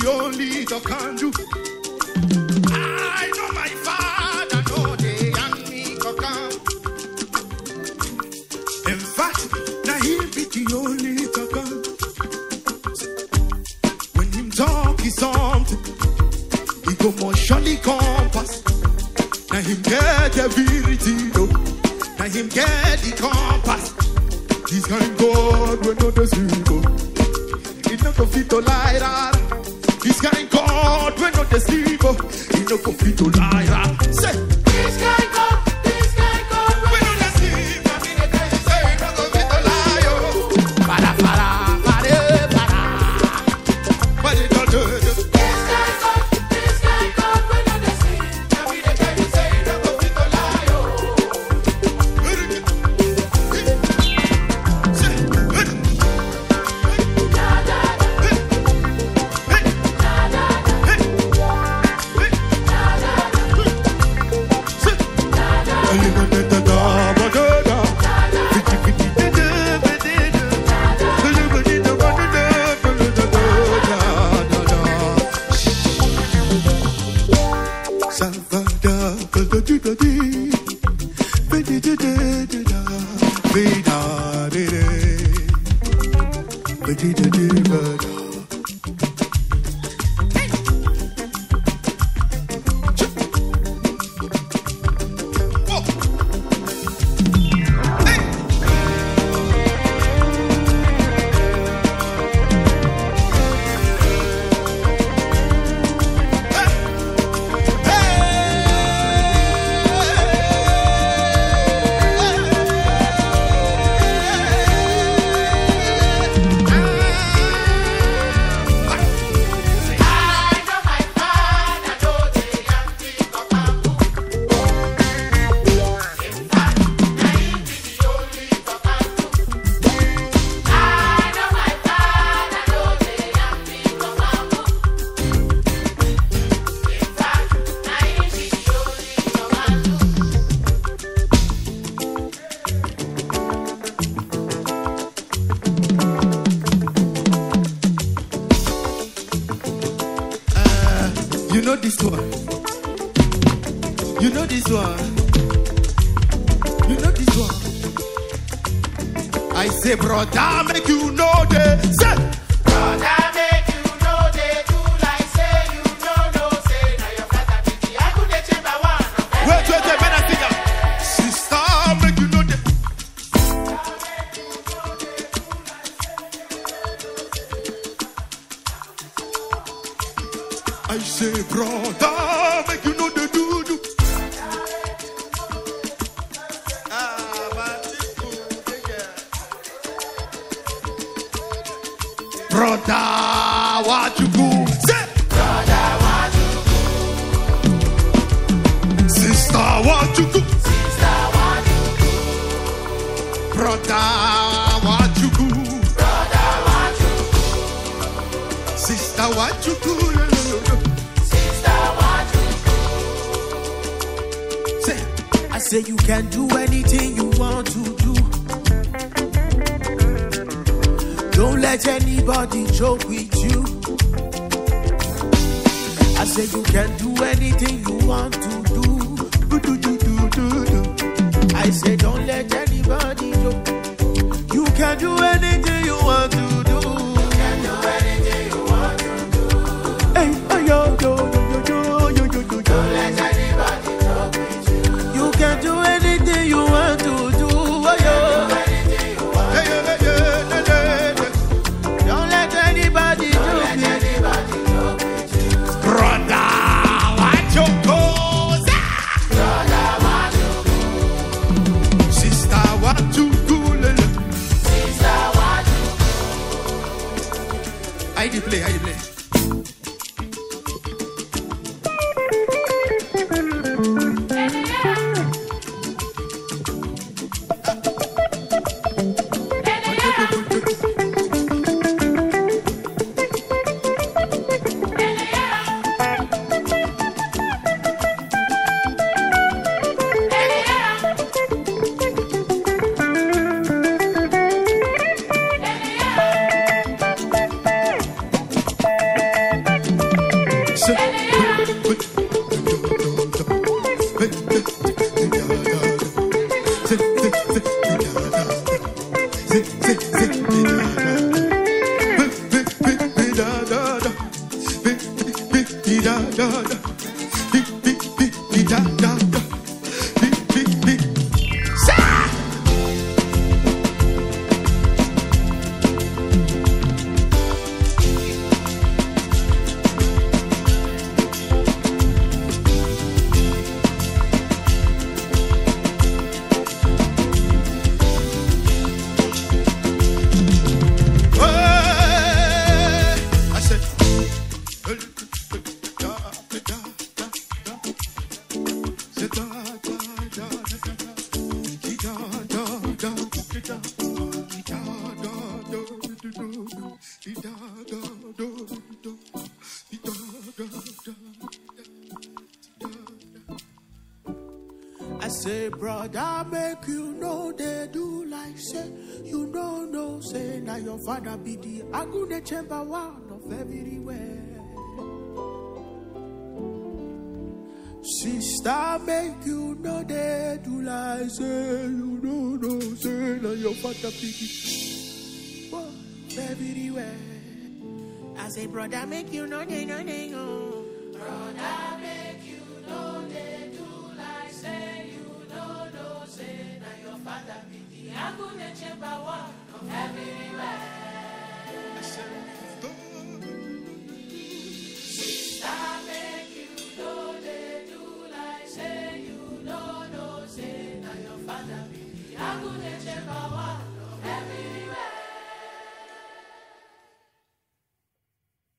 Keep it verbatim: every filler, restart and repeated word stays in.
only that can do. I know my Father, know they and me can come. In fact, now he be the only that can. When him talk is something, he go more surely compass. Now him get the ability, though. Now him get the compass. This kind God when not the sleep. It not go fit to lie down. This kind God when not the sleep. It not go fit to lie down. Say this kind God, this kind God when not the sleep. I mean the guy say it not go fit to lie. Oh, para para para para. But it don't do it. This kind God, this kind God when not the sleep. I mean the guy say it not go fit to lie. Oh. You know this one. You know this one. You know this one. I say, brother, make you know the. Say, brother, make you know the. Do like say you know no say. Now your father pity. I could get you by one. Wait, wait, wait, better think of. Sister, make you know the. I say, brother, make you know the do-do. Brother, what you do? Say, brother, what you do? Sister, what you do? Sister, what you do? Brother, what you do? Brother, what you do? Sister, what you do? I say you can do anything you want to do. Don't let anybody joke with you. I say you can do anything you want to do. I say don't let anybody joke. You can do anything you want to do. You can do anything you want to do. Hey, oh, yo, yo, yo, yo, yo, yo, yo, yo. Don't let anybody joke with you. You can do anything you want to do. Oh, yo. Hey, hey, hey, hey, hey, hey. Don't let anybody joke with you. Brother, what you go? Brother, what you do? Sister, what you do? Sister, what you do? I do play, I do play. I say, brother, make you know they do like say, you know, no say, now your father be the agune chamber one of everywhere. Sister, make you know they do like say, you know, no say, now your father be the one of everywhere. I say, brother, make you know they know they know. Brother.